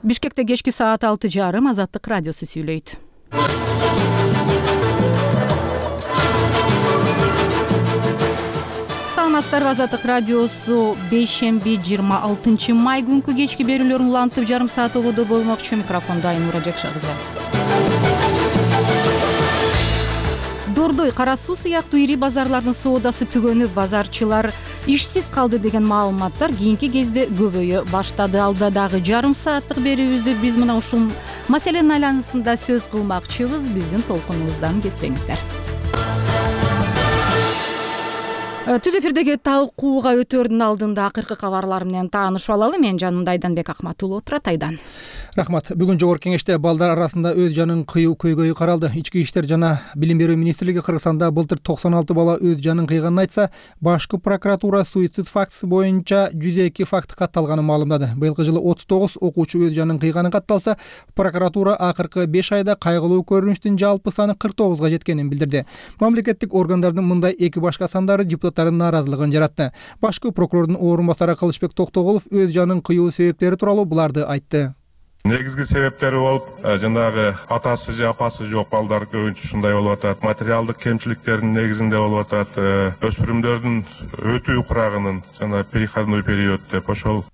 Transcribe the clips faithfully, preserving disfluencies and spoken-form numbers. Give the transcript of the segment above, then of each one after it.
Бишкекте кечки саат алты жарым Азаттык радиосу сүйлөйт. Саламатсыздарбы, Азаттык радиосу бейшемби жыйырма алтынчы май күнкү кечки берүүлөрүн улантып жарым саат ободо болмокчу. Микрофондо Айнура Жакшагызы. Дордой, Кара суу сыяктуу ири базарлардын соодасы түгөнүп, базарчылар ишсиз калды деген маалыматтар кийинки кезде көбөйө баштады. Алда дагы жарым сааттык берүүбүздө биз мына ушул маселенин айланасында сөз кылмакчыбыз. Биздин толкунубуздан кетпеңиздер. Түз эфирдеги талкууга өтөөрдүн алдында акыркы кабарлар менен таанышып алалы. Мен жанымда Айданбек Акматулов отурат. Айдан. Рахмат. Бүгүн жогорку кеңеште балдар арасында өз жанын кыйуу көйгөйү каралды. Ички иштер жана билим берүү министрлиги Кыргызстанда былтыр токсон алты бала өз жанын кыйганын айтса, башкы прокуратура суицид фактысы боюнча жүз эки факт катталганын маалымдады. Быйылкы жылы отуз тогуз окуучу өз жанын кыйганы катталса, прокуратура акыркы беш айда кайгылуу көрүнүштүн жалпы саны кырк тогузга жеткенин билдирди. Мамлекеттик органдардын мындай эки башка сандары депутаттардын нааразылыгын жаратты. Башкы прокурордун орун басары Кылычбек Токтогулов өз жанын кыйуу себептери тууралуу буларды айтты. Негизги себептери болуп, жанагы атасы же апасы жок балдар көбүнчө ушундай болуп атат. Материалдык кемчиликтердин негизинде болуп атат. Өспүрүмдөрдүн өтүү курагынын жана переходной период деп ошол.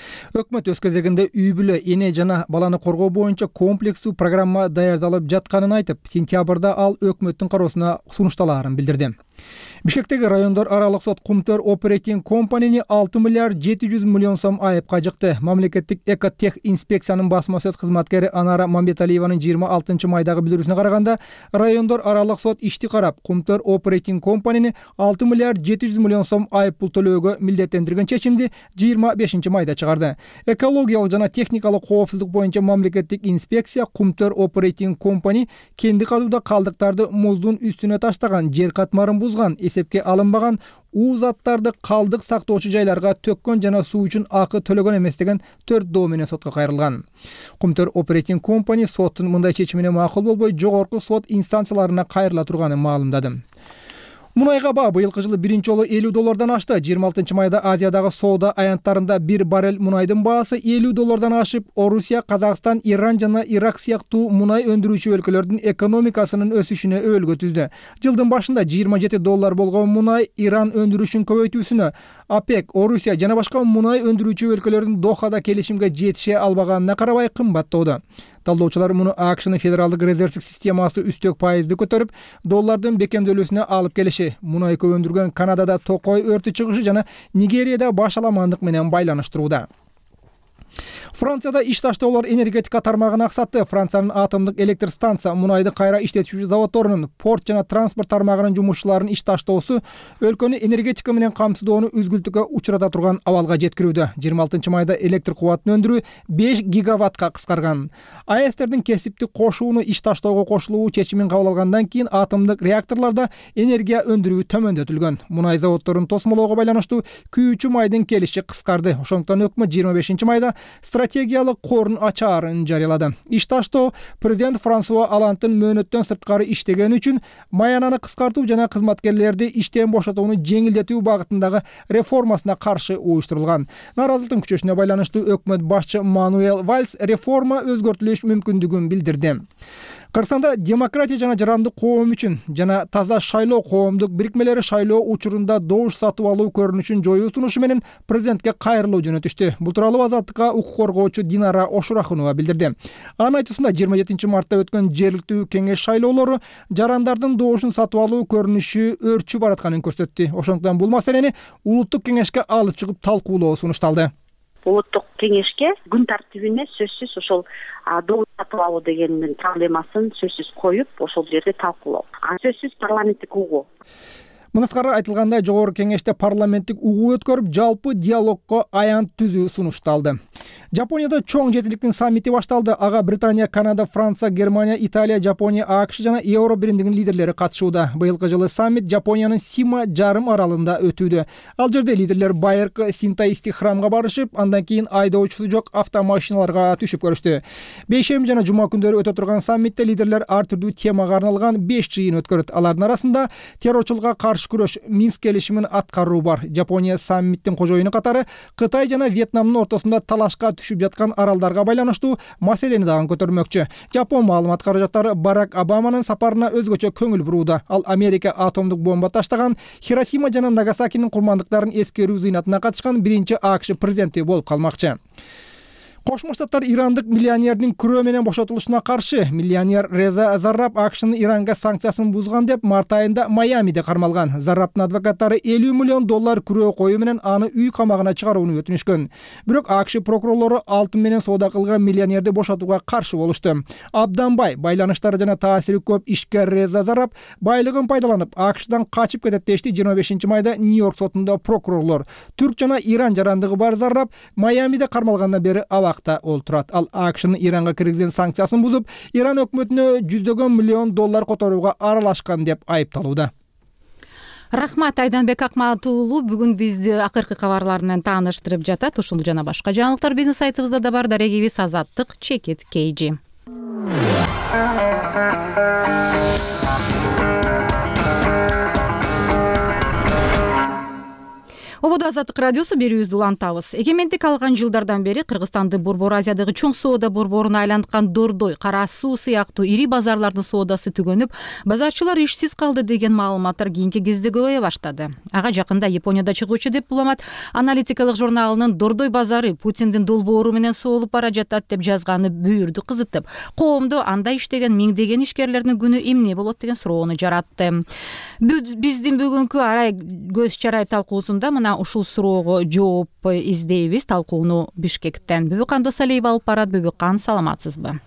Өкмөт өз кезегинде үй бүлө, эне жана баланы коргоо боюнча комплексүү программа даярдалып жатканын айтып, сентябрда ал өкмөттүн кароосуна сунушталаарын билдирди. Бишкектеги райондор аралык сот Кумтөр Operating Company'ни алты миллиард жети жүз миллион сом айыпка жыкты. Мамлекеттик экотех инспекциянын басма сөз кызматкери Анара Мамбеталиеванын жыйырма алтынчы майдагы билдирүүсүнө караганда, райондор аралык сот ишти карап, Кумтөр Operating Company'ни алты миллиард жети жүз миллион сом айып пул төлөөгө милдеттендирген чечимди жыйырма бешинчи майда чыгарды. Экологиялык жана техникалык коопсуздук боюнча мамлекеттик инспекция Кумтөр Operating Company кенди казууда калдыктарды муздун үстүнө таштаган, жер катмарын бузган, эсепке алынбаган уу заттарды калдык сактоочу жайларга төккөн жана суу үчүн акы төлөгөн эмес деген төрт доо менен сотко кайрылган. Кумтөр Operating Company соттун мындай чечимине макул болбой, жогорку сот инстанцияларына кайрыла турганын маалымдады. Мунайга баа быйылкы жылы биринчи жолу элүү доллардан ашты. жыйырма алтынчы майда Азиядагы соода аянттарында бир баррель мунайдын баасы элүү доллардан ашып, Орусия, Казакстан, Иран жана Ирак сыяктуу мунай өндүрүүчү өлкөлөрдүн экономикасынын өсүшүнө өбөлгө түздү. Жылдын башында жыйырма жети доллар болгон мунай Иран өндүрүшүн көбөйтүүсүнө, ОПЕК, Орусия жана башка мунай өндүрүүчү өлкөлөрдүн Дохада келишимге жетише албаганына карабай кымбаттоодо. Талдоочулар муну АКШнын федералдык резервдик системасы үстөк пайызды көтөрүп, доллардын бекемделүүсүнө алып келиши, мунай көп өндүргөн Канадада токой өртү чыгышы жана Нигерияда башаламандык менен байланыштырууда. Францияда иш таштоолор энергетика тармагын аксатты. Франциянын атомдук электр станция, мунайды кайра иштетүүчү заводдорунун, порт жана транспорт тармагынын жумушчуларынын иш таштоосу өлкөнү энергетика менен камсыздоону үзгүлтүккө учурата турган абалга жеткирүүдө. жыйырма алтынчы майда электр кубатын өндүрүү беш гигаваттка кыскарган. АЭСтердин кесиптик кошууну иш таштоого кошулуу чечимин кабыл алгандан кийин атомдук реакторлордо энергия өндүрүү төмөндөтүлгөн. Мунай заводдорун тосмолоого байланыштуу күйүүчү майдын келиши кыскарды. Ошондуктан өкмөт жыйырма бешинчи майда стратегиялык корун ачаарын жарыялады. Иш таштоо президент Франсуа Олландтын мөөнөттөн сырткары иштегени үчүн маянаны кыскартуу жана кызматкерлерди иштен бошотууну жеңилдетүү багытындагы реформасына каршы уюштурулган. Нааразылыктын күчөшүнө байланыштуу өкмөт башчы Мануэл Вальс реформа өзгөртүлүш мүмкүндүгүн билдирди. Кыргызстанда демократия жана жарандык коом үчүн жана таза шайлоо коомдук бирикмелери шайлоо учурунда добуш сатып алуу көрүнүшүн жоюу сунушу менен президентке кайрылуу жөнөтүштү. Бул тууралуу Азаттыкка укук коргоочу Динара Ошурахунова билдирди. Анын айтуусунда жыйырма жетинчи мартта өткөн жергиликтүү кеңеш шайлоолору жарандардын добушун сатып алуу көрүнүшү өрчү баратканын көрсөттү. Ошондуктан бул маселени улуттук кеңешке алып чыгып талкуулоо сунушталды. Улуттук кеңешке күн тартибине сөзсүз ошол добуш сатып алуу дегендин проблемасын сөзсүз коюп, ошол жерде талкуулоо. Сөзсүз парламенттик угуу. Мунаскары айтылгандай, жогорку кеңеште парламенттик угуу өткөрүп, жалпы диалогко аянт түзүү сунушталды. Жапонияда чоң жетиликтин саммити башталды. Ага Британия, Канада, Франция, Германия, Италия, Жапония, АКШ жана Евро биримдигинин лидерлери катышууда. Быйылкы жылы саммит Жапониянын Сима жарым аралында өтүүдө. Ал жерде лидерлер байыркы синтаистик храмга барышып, андан кийин айдоочусу жок автомашиналарга түшүп көрүштү. Бейшемби жана жума күндөрү өтө турган саммитте лидерлер ар түрдүү темага арналган беш жыйын өткөрөт. Алардын арасында террорчулукка каршы күрөш, Минск келишимин аткаруу бар. Жапония саммиттин кожоюну катары Кытай жана Вьетнамдын ортосунда талашка түшүп жаткан аралдарга байланыштуу маселени дагы көтөрмөкчү. Жапон маалымат каражаттары Барак Обаманын сапарына өзгөчө көңүл бурууда. Ал Америка атомдук бомба таштаган Хиросима жана Нагасакинин курмандыктарын эскерүү зыйнатына катышкан биринчи АКШ президенти болуп калмакчы. Кошмо Штаттар ирандык миллионердин күрөө менен бошотулушуна каршы миллионер Реза Зарраб АКШнын Иранга санкциясын бузган деп март айында Майамиде кармалган. Заррабтын адвокаттары элүү миллион доллар күрөө коюу менен аны үй камагына чыгарууну өтүнүшкөн. Бирок АКШ прокурорлору алтын менен соода кылган миллионерди бошотууга каршы болушту. Абдан бай, байланыштары жана таасири көп ишкер Реза Зарраб байлыгын пайдаланып АКШдан качып кетет дешти жыйырма бешинчи майда Нью-Йорк сотунда прокурорлор. Түрк жана Иран жарандыгы бар Зарраб Майамиде кармалгандан бери абак ол турат. Ал АКШнын Иранга киргизген санкциясын бузуп, Иран өкмөтүнө жүздөгөн миллион доллар которууга аралашкан деп айыпталууда. Рахмат, Айданбек Акмат уулу бүгүн бизди акыркы кабарлар менен тааныштырып жатат. Ушул жана башка жаңылыктар биздин сайтыбызда да бар. Дарегибиз Азаттык Чекит Кейжи. Ободо Азаттык радиосу берүүбүздү улантабыз. Эгемендик алган жылдардан бери Кыргызстанды Борбор Азиядагы чоң соода борборуна айланткан Дордой, Кара Суу сыяктуу ири базарлардын соодасы түгөнүп, базарчылар ишсиз калды деген маалыматтар кийинки кезде көбөйө баштады. Ага жакында Японияда чыгуучу дипломат аналитикалык журналынын Дордой базары Путиндин долбоору менен соолуп бара жатат деп жазганы бүйүрдү кызытып, коомдо анда иштеген миңдеген ишкерлердин күнү эмне болот деген суроону жаратты. Биздин бүгүнкү арай көз чарай талкуусунда мына ушул суроого жооп издейбиз. Талкууну Бишкектен Бүбүкан Досалиева алып барат. Бүбүкан, саламатсызбы?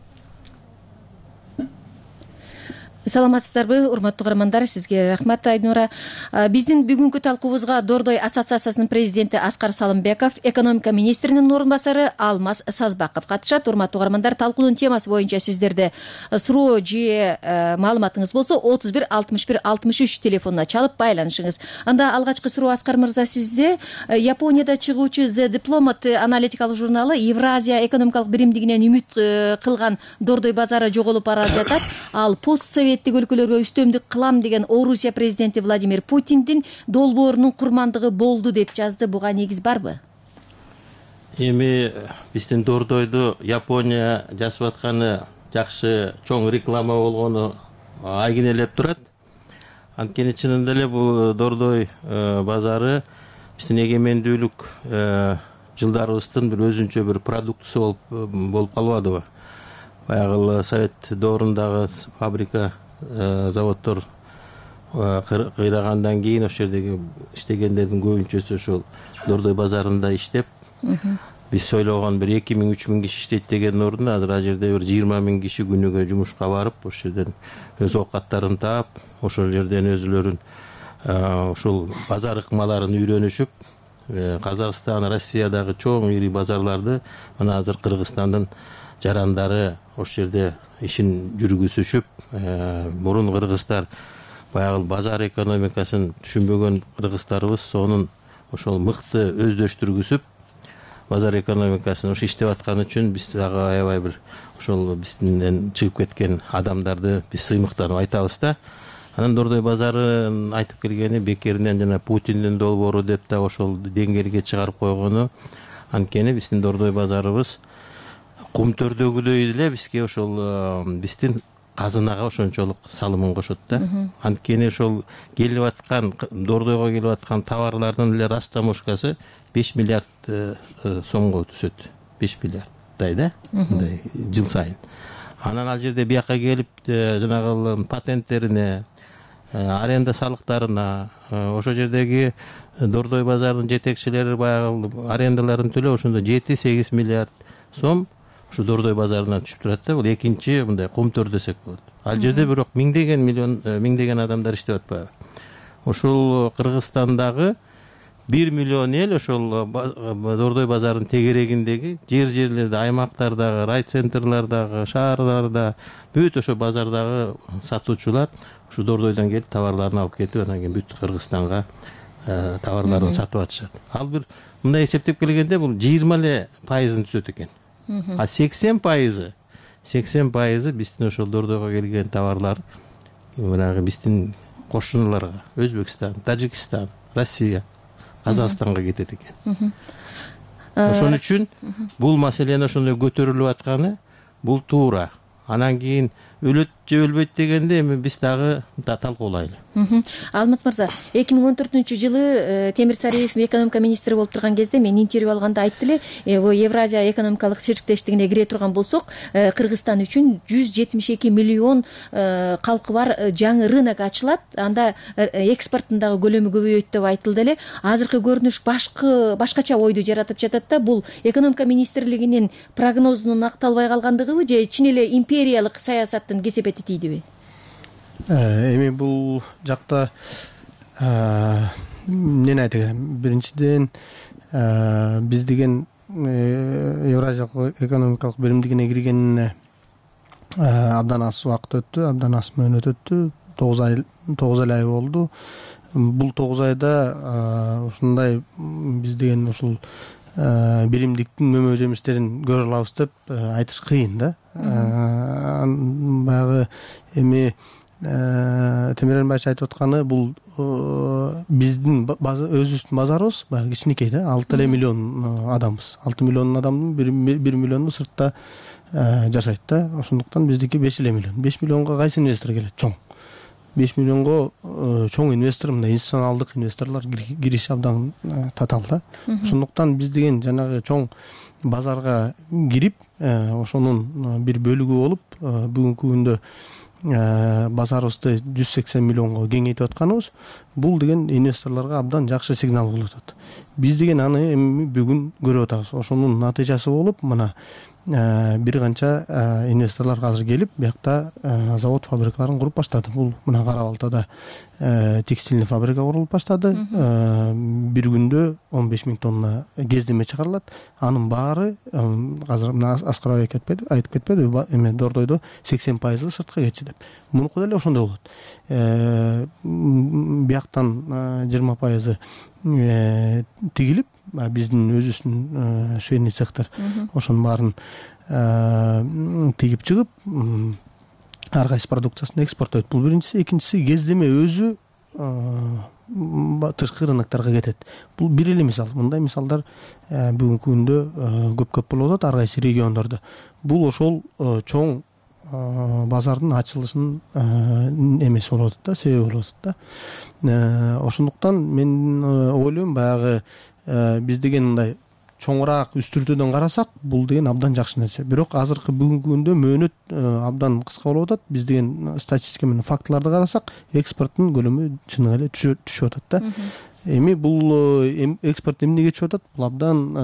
Саламатсыздарбы, урматтуу каармандар, сизге рахмат Айнура. Биздин бүгүнкү талкуубузга Дордой ассоциациясынын президенти Аскар Салымбеков, экономика министринин орун басары Алмаз Сазбаков катышат. Урматтуу каармандар, талкуунун темасы боюнча сиздерде суроо же маалыматыңыз болсо отуз бир алтымыш бир алтымыш үч телефонуна чалып байланышыңыз. Анда алгачкы суроо Аскар мырза сизде. Японияда чыгуучу The Diplomat аналитикалык журналы Евразия экономикалык биримдигинен үмүт кылган Дордой базары жоголуп бара жатат. Ал постсовет өлкөлөргө үстөмдүк кылам деген Орусия президенти Владимир Путиндин долбоорунун курмандыгы болду деп жазды. Буга негиз барбы? Эми биздин Дордойду Япония жасап атканы жакшы чоң реклама болгону айгинелеп турат. Анткени чынында эле бул Дордой базары биздин эгемендүүлүк жылдарыбыздын бир өзүнчө бир продуктусу болуп болуп калбадыбы? Баягы Совет доорундагы фабрика, заводдор кыйрагандан кийин ошол жердеги иштегендердин көбүнчөсү ошол Дордой базарында иштеп, биз ойлогон бир эки миң үч миң киши иштейт деген ордуна азыр ал жерде бир жыйырма миң киши күнүгө жумушка барып, ошол жерден өз оокаттарын таап, ошол жерден өзүлөрүн ушул базар ыкмаларын үйрөнүшүп, Казакстан, Россиядагы чоң ири базарларды мына азыр Кыргызстандын жарандары ошол жерде ишин жүргүзүшүп, мурун кыргыздар баягы базар экономикасын түшүнбөгөн кыргыздарыбыз сонун ошол мыкты өздөштүргүзүп, базар экономикасын ошо иштеп аткан үчүн биз дагы аябай бир ошол бизден чыгып кеткен адамдарды биз сыймыктанып айтабыз да. Анан Дордой базарын айтып келгени бекеринен жана Путиндин долбоору деп да ошол деңгээлге чыгарып койгону. Анткени биздин Дордой базарыбыз кум төрдөгүдөй эле бизге ошол биздин казынага ошончолук салымын кошот да. Анткени ошол келип аткан Дордойго келип аткан товарлардын эле растаможкасы беш миллиард сомго түшөт. беш миллиардтай да, мындай жыл сайын. Анан ал жерде бияка келип жанагы патенттерине, аренда салыктарына, ошол жердеги Дордой базарынын жетекчилери баягы арендаларын төлөп, ошондо жети сегиз миллиард сом ушу Дордой базарынан түшүп турат да. Бул экинчи мындай кумтөр десек болот. Ал жерде бирок миңдеген миллион миңдеген адамдар иштеп атпайбы? Ошол Кыргызстандагы бир миллион эл ошол Дордой базарынын тегерегиндеги жер-жерлерде, аймактардагы, райцентрлардагы, шаарларда, бүт ошо базардагы сатуучулар ушу Дордойдон келип товарларын алып кетип, анан кийин бүт Кыргызстанга товарларын сатып атышат. Ал бир мындай эсептеп келгенде бул жыйырма эле пайызын түзөт экен. А сексен пайызы сексен пайызы биздин ошол Дордойго келген товарлар мынагы биздин кошуналарга, Өзбекстан, Тажикстан, Россия, Казакстанга кетет экен. ошон үчүн бул маселени ошондой көтөрүлүп атканы бул туура. Анан кийин өлөт же өлбөйт дегенде эми биз дагы талкуулайлы. Алмаз мырза, эки миң он төртүнчү жылы Темир Сариев экономика министри болуп турган кезде мен интервью алганда айтты эле, Евразия экономикалык сериктештигине кире турган болсок, Кыргызстан үчүн жүз жетимиш эки миллион калкы бар жаңы рынок ачылат, анда экспорттун дагы көлөмү көбөйөт деп айтылды эле. Азыркы көрүнүш башкы башкача ойду жаратып жатат да, бул экономика министрлигинин прогнозунун акталбай калгандыгыбы же чын эле империялык саясаттын кесепети тийдиби? Эми бул жакта эмнени айтат элем? Биринчиден, биз деген Евразиялык экономикалык биримдигине киргенине абдан аз убакыт өттү, абдан аз мөөнөт өттү, тогуз ай тогуз эле ай болду. Бул тогуз айда ушундай биз деген ушул биримдиктин мөмө жемиштерин көрө алабыз деп айтыш кыйын да. Баягы эми Темирен баш айтып атканы бул биздин өзүбүздүн базарыбыз баягы кичинекей да, алты эле миллион адамбыз. алты миллион адамдын бир миллиону сыртта жашайт да. Ошондуктан биздики беш эле миллион. беш миллионго кайсы инвестор келет? Чоң. беш миллионго чоң инвестор, мына институционалдык инвесторлор кириш абдан татаал да. Ошондуктан биз деген жанагы чоң базарга кирип, ошонун бир бөлүгү болуп, бүгүнкү күндө базарыбызды жүз сексен миллионго кеңейтип атканыбыз, бул деген инвесторлорго абдан жакшы сигнал болуп атат. Биз деген аны эми бүгүн көрүп атабыз. Ошонун натыйжасы болуп, мына бир канча инвесторлор азыр келип, биякта завод фабрикаларын куруп баштады. Бул мына Кара Балтада текстильный фабрика курулуп баштады. Бир күндө он беш миң тонна кездеме чыгарылат. Анын баары азыр мына Аскар айтып кетпеди, эме Дордойдо сексен пайызы сыртка кетчү деп. Мунуку деле ошондой болот. Бияктан жыйырма пайызы тигилип, биздин өзүбүздүн швейный цехтер ошонун баарын тигип чыгып, ар кайсы продукциясын экспорттойт. Бул биринчиси. Экинчиси, кездеме өзү тышкы рынокторго кетет. Бул бир эле мисал. Мындай мисалдар бүгүнкү күндө көп-көп болуп атат ар кайсы региондордо. Бул ошол чоң базардын ачылышынын эмеси болуп атат да, себеби болуп атат да. Ошондуктан мен ойлойм, баягы биз деген мындай чоңураак үстүртөдөн карасак, бул деген абдан жакшы нерсе. Бирок азыркы бүгүнкү күндө мөөнөт абдан кыска болуп атат. Биз деген статистика менен фактыларды карасак, экспорттун көлөмү чыныгы эле түшүп атат да. Эми бул экспорт эмнеге түшүп атат? Бул абдан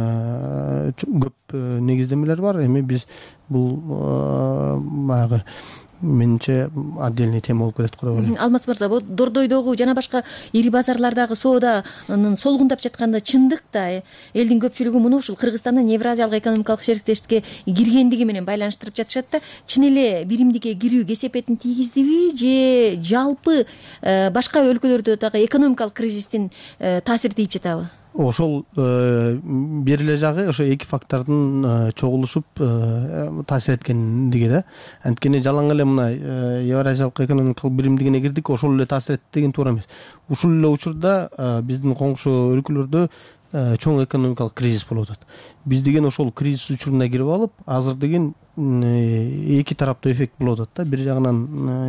көп негиздемелер бар. Эми биз бул баягы менимче отдельный тема болуп кетет го деп ойлойм. Алмаз мырза, бул Дордойдогу жана башка ири базарлардагы сооданын солгундап жатканда чындык да элдин көпчүлүгү муну ушул Кыргызстандын Евразиялык экономикалык шериктештикке киргендиги менен байланыштырып жатышат да. Чын эле биримдикке кирүү кесепетин тийгиздиби же жалпы башка өлкөлөрдө дагы экономикалык кризистин таасири тийип жатабы? Ошол бир эле жагы ошо эки фактордун чогулушуп таасир эткендиги да. Анткени жалаң эле мына Евразиялык экономикалык биримдигине кирдик, ошол эле таасир этти деген туура эмес. Ушул эле учурда биздин коңшу өлкөлөрдө чоң экономикалык кризис болуп атат. Биз деген ошол кризис учуруна кирип алып, азыр деген эки тараптуу эффект болуп атат да. Бир жагынан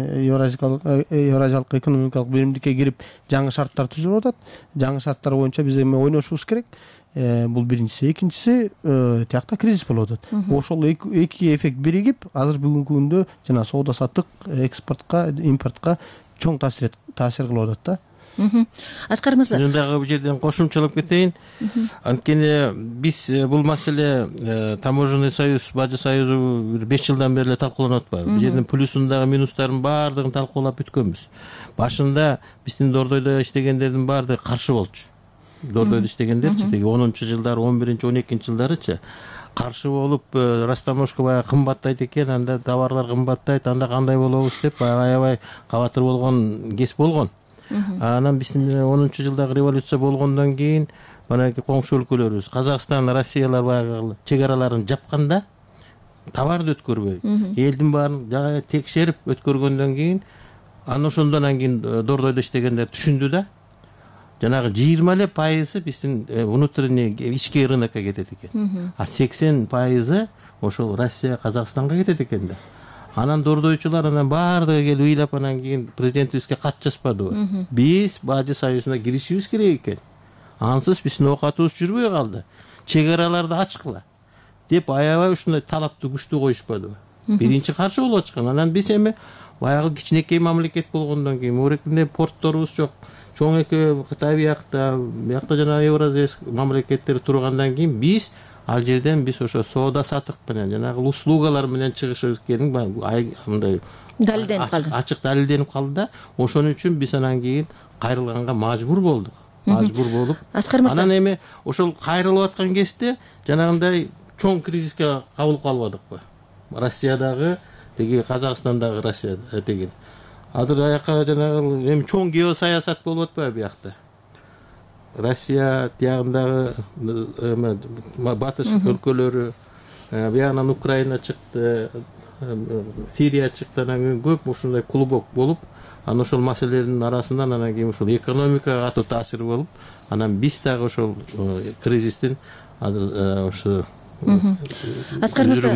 Евразиялык экономикалык биримдикке кирип жаңы шарттар түзүлүп атат. Жаңы шарттар боюнча биз эми ойношубуз керек. Бул биринчиси. Экинчиси, тиякта кризис болуп атат. Ошол эки эффект биригип, азыр бүгүнкү күндө жана соода саттык, экспортко, импортко чоң таасир таасир кылып атат да. Аскар мырза, мен дагы бул жерден кошумчалап кетейин. Анткени биз бул маселе таможенный союз, бажы союзу беш жылдан бери эле талкууланып атпайбы? Бул жердин плюсун дагы минустарын баардыгын талкуулап бүткөнбүз. Башында биздин Дордойдо иштегендердин баардыгы каршы болчу. Дордойдо иштегендерчи, теги онунчу жылдары, он биринчи, он экинчи жылдарычы каршы болуп, растаможка баягы кымбаттайт экен, анда товарлар кымбаттайт, анда кандай болобуз деп баягы аябай кабатыр болгон кез болгон. Анан биздин онунчу жылдагы революция болгондон кийин манайки коңшу өлкөлөрүбүз Казакстан, Россиялар баягы чек араларын жапканда товарды өткөрбөй, элдин баарын жагы текшерип өткөргөндөн кийин, анан ошондон кийин Дордойдо иштегендер түшүндү да. жанагы жыйырма эле пайызы биздин внутренний ички рынокко кетет экен, а сексен пайызы ошол Россия Казакстанга кетет экен да. Анан дордойчулар анан баардыгы келип ыйлап анан кийин президентибизге кат жазбадыбы. Биз Бажы союзуна киришибиз керек экен. Ансыз биздин оокатыбыз жүрбөй калды. Чек араларды ачкыла деп аябай ушундай талапты күчтүү коюшпадыбы. Биринчи каршы болуп атышкан. Анан биз эми баягы кичинекей мамлекет болгондон кийин морекинде портторубуз жок. Чоң эки Кытай биякта, биякта жана Евразия мамлекеттери тургандан кийин биз ал жерден биз ошо соода сатык менен жанагы услугалар менен чыгышыбыз керек мындай далилденип калды. Ачык далилденип калды да, ошон үчүн биз анан кийин кайрылганга мажбур болдук. Мажбур болуп, анан эми ошол кайрылып аткан кезде жанагындай чоң кризиске кабылып калбадыкпы? Россиядагы деги Казакстандагы Россия деген. Азыр аяка жанагы эми чоң геосаясат болуп атпайбы биякта? Россия тиягындагы батыш өлкөлөрү, биягынан Украина чыкты, Сирия чыкты, анан кийин көп ушундай клубок болуп, анан ошол маселелердин арасынан анан кийин ошол экономикага катуу таасир болуп, анан биз дагы ошол кризистин азыр ошо Аскар мырза,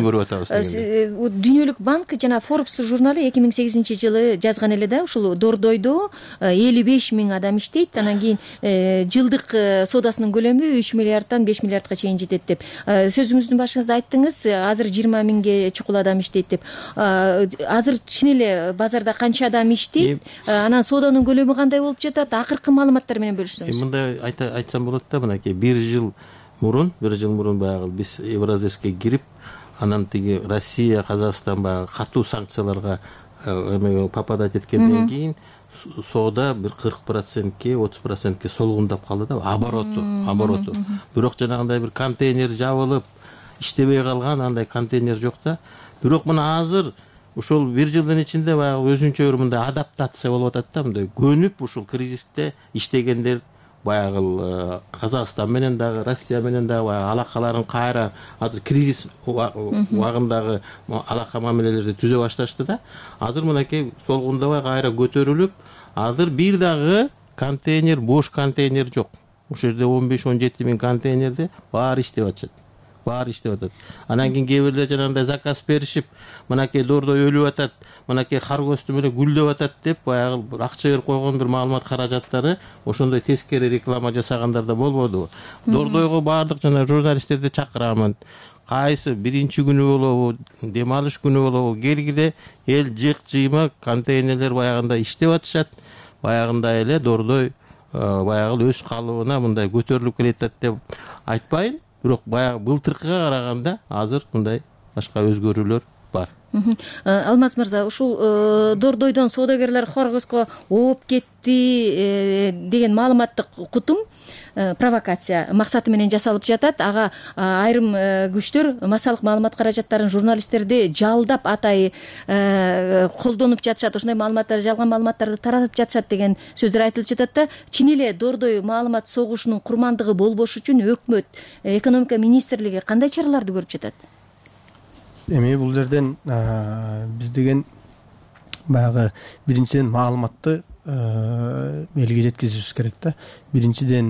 Дүйнөлүк банк жана Forbes журналы эки миң сегизинчи жылы жазган эле да, ушул Дордойдо элүү беш миң адам иштейт, анан кийин жылдык соодасынын көлөмү үч миллиарддан беш миллиардка чейин жетет деп. Сөзүңүздүн башыңызда айттыңыз, азыр жыйырма миңге чукул адам иштейт деп. Азыр чын эле базарда канча адам иштейт, анан соодонун көлөмү кандай болуп жатат? Акыркы маалыматтар менен бөлүшсөңүз. Мындай айтсам болот да, мынакей бир жыл мурун, бир жыл мурун баягы биз Евразияске кирип, анан тиги Россия, Казакстан баягы катуу санкцияларга эме попадать эткенден кийин соода бир кырк процентке, отуз процентке солгундап калды да, обороту, обороту. Бирок жанагындай бир контейнер жабылып, иштебей калган андай контейнер жок да. Бирок мына азыр ушул бир жылдын ичинде баягы өзүнчө бир мындай адаптация болуп атат да, мындай көнүп ушул кризисте иштегендер баягы Казакстан менен дагы, Россия менен дагы баягы алакаларын кайра азыр кризис убагындагы алака мамилелерди түзө башташты да. Азыр мынакей солгундабай кайра көтөрүлүп, азыр бир дагы контейнер, бош контейнер жок. Ошол жерде он беш он жети миң контейнерде баары иштеп атышат. Баары иштеп атат. Анан кийин кээ бирлер жанагындай заказ беришип, мынакей Дордой өлүп атат, мынакей Харгосту менен гүлдөп атат деп баягы бир акча берип койгон бир маалымат каражаттары ошондой тескери реклама жасагандар да болбодубу? Дордойго баардык жана журналисттерди чакырамын. Кайсы биринчи күнү болобу, дем алыш күнү болобу, келгиле эл жык жыйма контейнерлер баягындай иштеп атышат. Баягындай эле Дордой баягы өз калыбына мындай көтөрүлүп келатат деп айтпайын. Бирок баягы былтыркыга караганда азыр мындай башка өзгөрүүлөр бар. Алмаз мырза, ушул Дордойдон соодагерлер Хоргоско ооп кетти деген маалыматтык кутум провокация максаты менен жасалып жатат. Ага айрым күчтөр массалык маалымат каражаттарын журналисттерди жалдап атай колдонуп жатышат, ошондой маалыматтар, жалган маалыматтарды таратып жатышат деген сөздөр айтылып жатат да. Чын эле Дордой маалымат согушунун курмандыгы болбош үчүн өкмөт, экономика министрлиги кандай чараларды көрүп жатат? Эми бул жерден биз деген баягы биринчиден маалыматты элге жеткизишибиз керек да. Биринчиден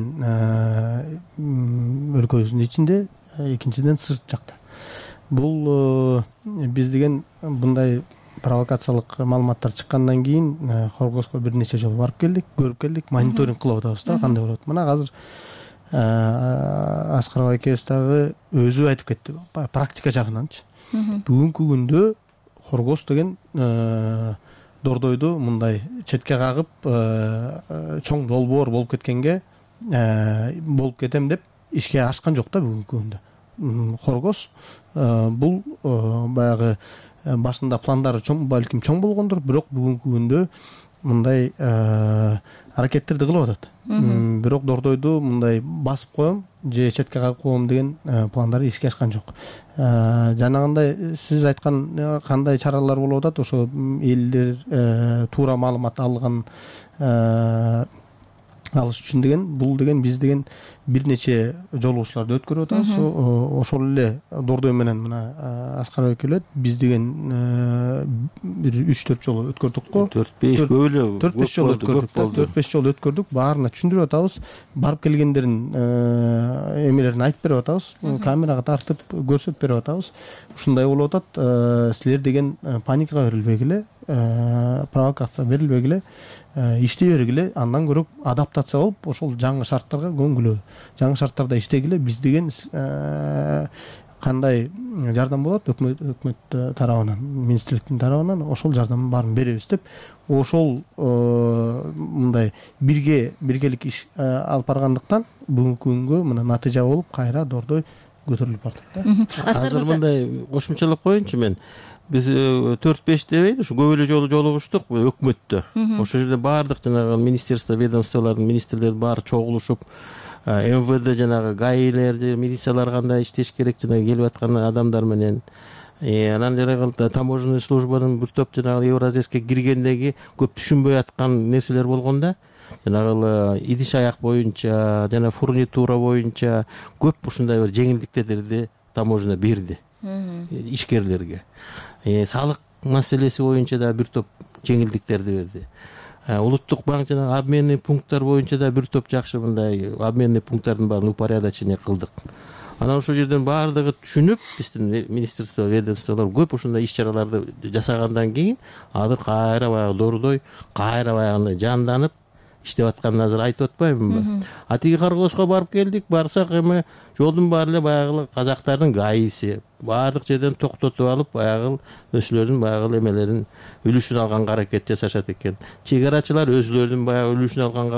өлкөбүздүн ичинде, экинчиден сырт жакта. Бул биз деген мындай провокациялык маалыматтар чыккандан кийин Хоргоско бир нече жолу барып келдик, көрүп келдик, мониторинг кылып атабыз да, кандай болот. Мына азыр Аскар Байкебиз дагы өзү айтып кетти, практика жагынанчы. Бүгүнкү күндө Хоргос деген Дордойду мындай четке кагып чоң долбоор болуп кеткенге болуп кетем деп ишке ашкан жок да бүгүнкү күндө. Хоргос бул баягы башында пландары чоң, балким чоң болгондур, бирок бүгүнкү күндө мындай аракеттерди кылып атат. Бирок Дордойду мындай басып коем же четке кагып коем деген пландары ишке ашкан жок. Жанагындай сиз айткан кандай чаралар болуп атат, ошо элдер туура маалымат алган алыш үчүн деген бул деген биз деген бир нече жолугушууларды өткөрүп атабыз. Ошол эле Дордой менен мына Аскарбек элет биз деген бир үч төрт жолу өткөрдүк го. төрт беш көп эле төрт беш жолу өткөрдүк. төрт беш жолу өткөрдүк. Баарына түшүндүрүп атабыз. Барып келгендерин эмелерин айтып берип атабыз. Камерага тартып көрсөтүп берип атабыз. Ушундай болуп атат. Силер деген паникага берилбегиле, провокация берилбегиле, иштей бергиле, андан көрө адаптация болуп ошол жаңы шарттарга көнгүлө. Жаңы шарттарда иштегиле. Биз деген кандай жардам болот өкмөт өкмөт тарабынан, министрликтин тарабынан ошол жардамдын баарын беребиз деп ошол мындай бирге биргелик иш алып баргандыктан бүгүнкү күнгө мына натыйжа болуп кайра Дордой көтөрүлүп бардык да. Азыр мындай кошумчалап коеюнчу мен. Биз төрт беш дебейли, ушу көп эле жолу жолугуштук өкмөттө. Ошол жерде баардык жанагы министерство, ведомстволордун министрлери баары чогулушуп, эм вэ дэ жанагы гаилер, милициялар кандай иштеш керек жанагы келип аткан адамдар менен. Анан жанагы таможенный службанын бир топ жанагы Евразияска киргендеги көп түшүнбөй аткан нерселер болгондо, жанагы идиш аяк боюнча, жана фурнитура боюнча көп ушундай бир жеңилдиктерди таможня берди ишкерлерге. Салык маселеси боюнча да бир топ жеңилдиктерди берди. Улуттук банк жана обменный пункттар боюнча да бир топ жакшы мындай обменный пункттардын баарын упорядочение кылдык. Анан ошол жерден баардыгы түшүнүп, биздин министрство, ведомстволор көп ушундай иш-чараларды жасагандан кийин азыр кайра баягы Дордой кайра баягындай жанданып иштеп атканын азыр айтып атпаймынбы? А тиги Каргоска барып келдик, барсак эми жолдун баары эле баягы казактардын гаиси баардык жерден токтотуп алып, баягы өзүлөрүнүн баягы эмелерин үлүшүн алганга аракет жасашат экен. Чек-арачылар өзүлөрүнүн баягы үлүшүн алганга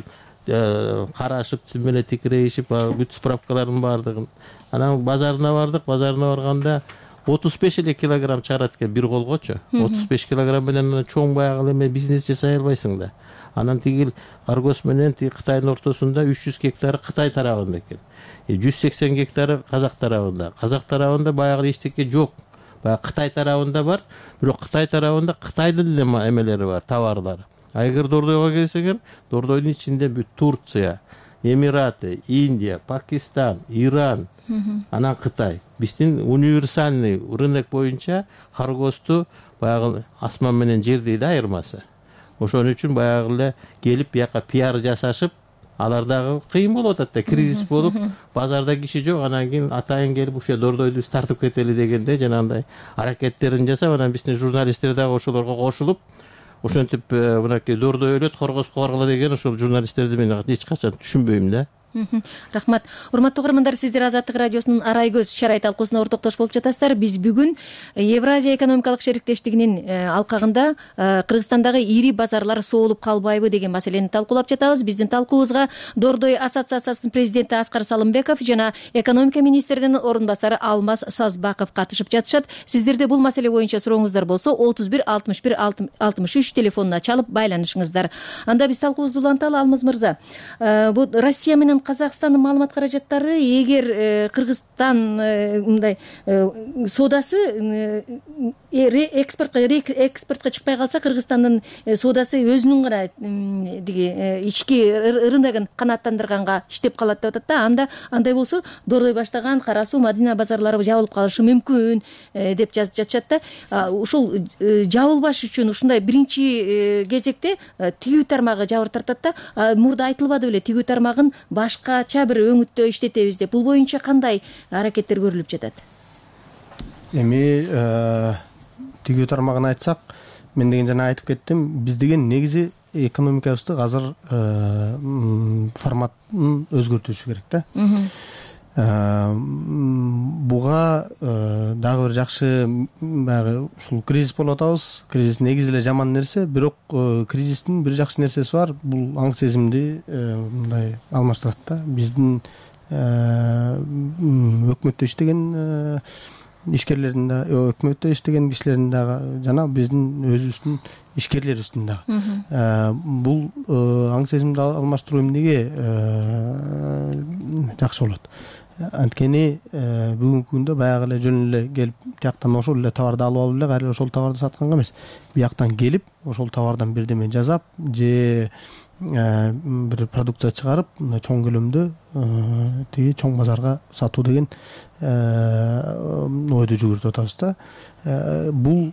баягы карашып, түн менен тикирейишип, бүт справкалардын баардыгын. Анан базарына бардык, базарына барганда отуз беш эле килограмм чыгарат экен бир колгочу. отуз беш килограмм менен чоң баягы эме бизнес жасай албайсың да. Анан тигил Каргос менен тиги Кытайдын ортосунда үч жүз гектары Кытай тарабында экен. жүз сексен гектары Казак тарабында. Казак тарабында баягы эчтеке жок. Баягы Кытай тарабында бар, бирок Кытай тарабында Кытайдын эле эмелери бар, товарлары. А эгер Дордойго келсеңер, Дордойдун ичинде бүт Турция, Эмираты, Индия, Пакистан, Иран, анан Кытай. Биздин универсальный рынок боюнча Каргосту баягы асман менен жердей да айырмасы. Ошон үчүн баягы эле келип бияка пиар жасашып, алар дагы кыйын болуп атат да, кризис болуп, базарда киши жок, анан кийин атайын келип ушул Дордойду биз тартып кетели дегенде жанагындай аракеттерин жасап, анан биздин журналисттер дагы ошолорго кошулуп, ошентип мынакей Дордой өлөт, Коргоско баргыла деген ошол журналисттерди мен эч качан түшүнбөйм да. Рахмат. Урматтуу угармандар, сиздер Азаттык радиосунун Арай көз чарай талкуусуна ортоктош болуп жатасыздар. Биз бүгүн Евразия экономикалык шериктештигинин алкагында Кыргызстандагы ири базарлар соолуп калбайбы деген маселени талкуулап жатабыз. Биздин талкуубузга Дордой ассоциациясынын президенти Аскар Салымбеков жана экономика министринин орун басары Алмаз Сазбаков катышып жатышат. Сиздерде бул маселе боюнча сурооңуздар болсо отуз бир алтымыш бир алтымыш үч телефонуна чалып байланышыңыздар. Анда биз талкуубузду уланталы. Алмаз мырза, бул Россия менен Казакстандын маалымат каражаттары эгер Кыргызстан мындай соодасы экспортко экспортко чыкпай калса, Кыргызстандын соодасы өзүнүн гана диги ички рыногун канааттандырганга иштеп калат деп атат да. Анда андай болсо Дордой баштаган Кара Суу, Мадина базарлары жабылып калышы мүмкүн деп жазып жатышат да. Ушул жабылбаш үчүн ушундай биринчи кезекте тигүү тармагы жабыр тартат да. Мурда айтылбады беле тигүү тармагын башкача бир өңүттө иштетебиз деп. Бул боюнча кандай аракеттер көрүлүп жатат? Эми тигүү тармагын айтсак, мен деген жана айтып кеттим, биз деген негизи экономикабызды азыр форматын өзгөртүшү керек да. Буга дагы бир жакшы баягы ушул кризис болуп атабыз. Кризис негизи эле жаман нерсе, бирок кризистин бир жакшы нерсеси бар. Бул аң сезимди мындай алмаштырат да. Биздин өкмөттө иштеген ишкерлердин да, өкмөттө иштеген кишилердин дагы жана биздин өзүбүздүн ишкерлерибиздин дагы бул аң сезимди алмаштыруу эмнеге жакшы болот? Анткени бүгүнкү күндө баягы эле жөн эле келип тияктан ошол эле товарды алып алып эле кайра ошол товарды сатканга эмес, бияктан келип ошол товардан бирдеме жасап же бир продукция чыгарып чоң көлөмдө тиги чоң базарга сатуу деген ойду жүгүртүп атабыз да. Бул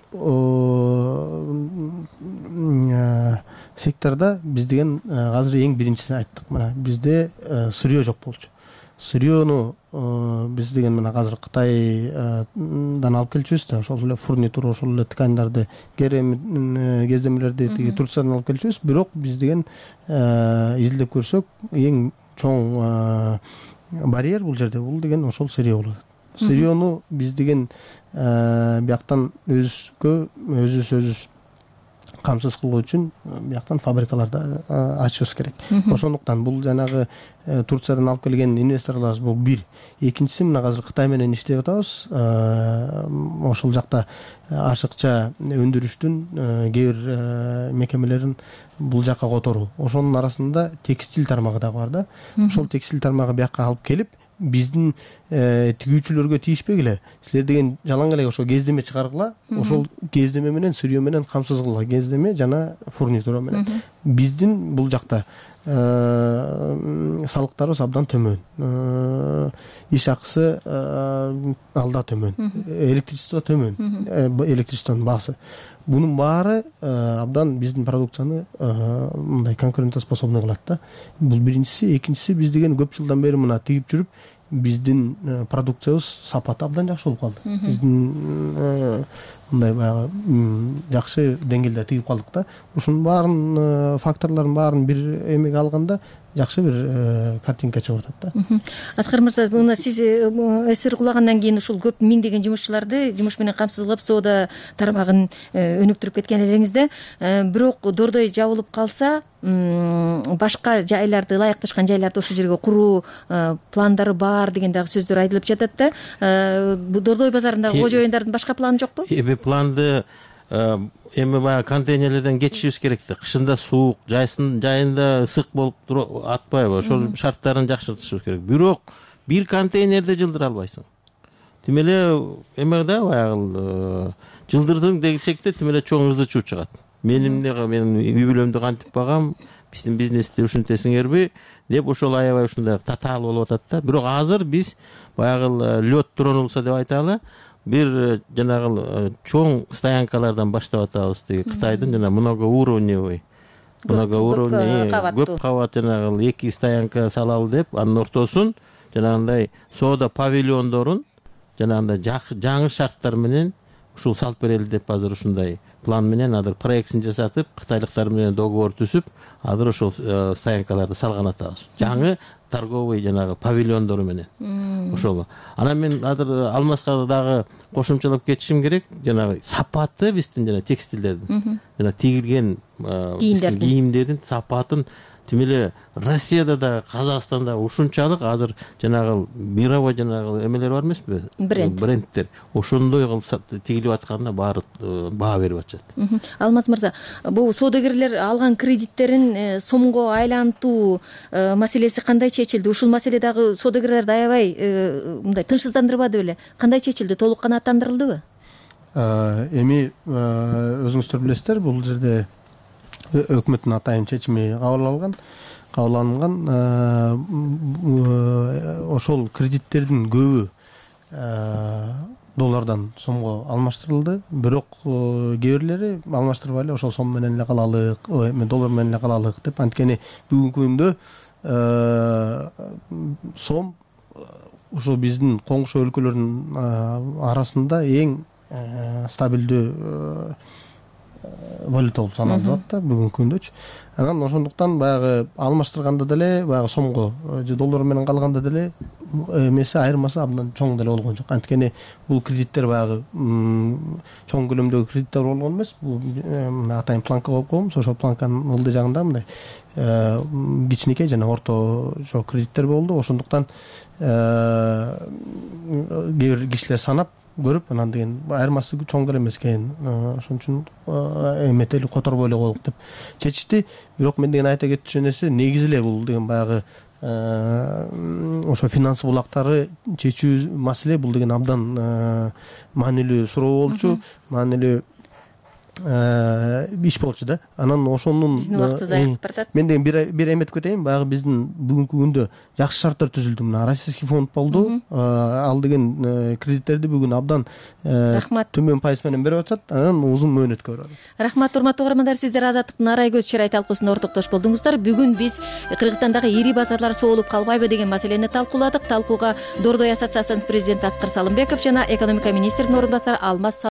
секторда биз деген азыр эң биринчисин айттык. Мына бизде сырье жок болчу. Сырьену биз деген мына азыр Кытайдан алып келчүбүз да, ошол эле фурнитур, ошол эле тканьдарды, кездемелерди тиги Турциядан алып келчүбүз. Бирок биз деген изилдеп көрсөк, эң чоң барьер бул жерде бул деген ошол сырье болот. Сырьену биз деген бияктан өзгө өзүбүз өзүбүз камсыз кылуу үчүн бияктан фабрикаларды ачышыбыз керек. Ошондуктан бул жанагы Турциядан алып келген инвесторларыбыз бул бир. Экинчиси мына азыр Кытай менен иштеп атабыз. Ошол жакта ашыкча өндүрүштүн кээ бир мекемелерин бул жакка которуу. Ошонун арасында текстиль тармагы да бар да. Ошол текстиль тармагы бияка алып келип биздин тигүүчүлөргө тийишпегиле. Силер деген жалаң эле ошо кездеме чыгаргыла, ошол кездеме менен сырье менен камсыз кылгыла, кездеме жана фурнитура менен. Биздин бул жакта салыктарыбыз абдан төмөн. Иш акысы алда төмөн. Электричество төмөн. Электричествонун баасы. Бунун баары абдан биздин продукцияны мындай конкурентоспособный кылат да. Бул биринчиси, экинчиси биз деген көп жылдан бери мына тигип жүрүп, биздин продукциябыз сапаты абдан жакшы болуп калды. Биздин мындай баягы жакшы деңгээлде тигип калдык да. Ушунун баарын факторлордун баарын бир эмеге алганда жакшы бир картинка чыгып атат да. Аскар мырза, мына сиз эсир кулагандан кийин ушул көп миңдеген жумушчуларды жумуш менен камсыз кылып, соода тармагын өнүктүрүп кеткен элеңизде, бирок дордой жабылып калса, башка жайларды, ылайыкташкан жайларды ошол жерге куруу пландары бар деген дагы сөздөр айтылып жатат да. Бул Дордой базарындагы кожоюндардын башка планы жокпу? Эми планды эми баягы контейнерлерден кетишибиз керек да. Кышында суук, жайсын жайында ысык болуп атпайбы? Ошол шарттарын жакшыртышыбыз керек. Бирок бир контейнерде жылдыра албайсың. Тим эле эме да баягы жылдырдың дегичекте тим эле чоң ызы чуу чыгат. Менин менин үй бүлөмдү кантип багам, биздин бизнести ушинтесиңерби деп ошол аябай ушундай татаал болуп атат да. Бирок азыр биз баягы лёд тронулса деп айталы, бир жанагы чоң стоянкалардан баштап атабыз. Тиги Кытайдын жана многоуровневый многоуровневый көп кабат жанагы эки стоянка салалы деп, анын ортосун жанагындай соода павильондорун жанагындай жаңы шарттар менен ушул салып берели деп азыр ушундай план менен азыр проектин жасатып, кытайлыктар менен договор түзүп, азыр ошол стоянкаларды салган атабыз. Жаңы торговый жанагы павильондору менен. Ошол. Анан мен азыр Алмаска дагы кошумчалап кетишим керек. Жанагы сапаты биздин жана текстилдердин, жана тигилген кийимдердин сапатын тим эле Россияда да, Казакстанда ушунчалык азыр жанагы мировой жанагы эмелер бар эмеспи? Брендтер. Ошондой кылып тигилип атканына баары баа берип атышат. Алмаз мырза, бул соодагерлер алган кредиттерин сомго айлантуу маселеси кандай чечилди? Ушул маселе дагы соодагерлерди аябай мындай тынчсыздандырбады беле? Кандай чечилди? Толук канааттандырылдыбы? Эми өзүңүздөр билесиздер, бул жерде өкмөттүн атайын чечими кабыл алган, кабыл алынган. Ошол кредиттердин көбү доллардан сомго алмаштырылды. Бирок кээ бирлери алмаштырбай эле ошол сом менен эле калалык, доллар менен эле калалык деп, анткени бүгүнкү күндө сом ошо биздин коңшу өлкөлөрдүн арасында эң стабилдүү валюта болуп саналат да бүгүнкү күндөчү. Анан ошондуктан баягы алмаштырганда деле, баягы сомго же доллар менен калганда деле эмеси айырмасы абдан чоң деле болгон жок. Анткени бул кредиттер баягы чоң көлөмдөгү кредиттер болгон эмес. Бул атайын планка коюп коебуз. Ошол планканын ылдый жагында мындай кичинекей жана орточо кредиттер болду. Ошондуктан кээ бир кишилер санап көрүп, анан деген айырмасы чоң деле эмес экен, ошон үчүн эметели которбой эле коелук деп чечишти. Бирок мен деген айта кетчү нерсе, негизи эле бул деген баягы ошо финансы булактары чечүү маселе, бул деген абдан маанилүү суроо болчу, маанилүү иш болчу да. Анан ошонун биздин убактыбыз аягып баратат. Мен деген бир бир эметип кетейин. Баягы биздин бүгүнкү күндө жакшы шарттар түзүлдү. Мына российский фонд болду. Ал деген кредиттерди бүгүн абдан төмөн пайыз менен берип атат. Анан узун мөөнөткө берип атат. Рахмат, урматтуу угармандар, сиздер Азаттыктын Арай көз чырай талкуусуна ортоктош болдуңуздар. Бүгүн биз Кыргызстандагы ири базарлар соолуп калбайбы деген маселени талкууладык. Талкууга Дордой ассоциациясынын президенти Аскар Салымбеков жана экономика министринин орун басары Алмаз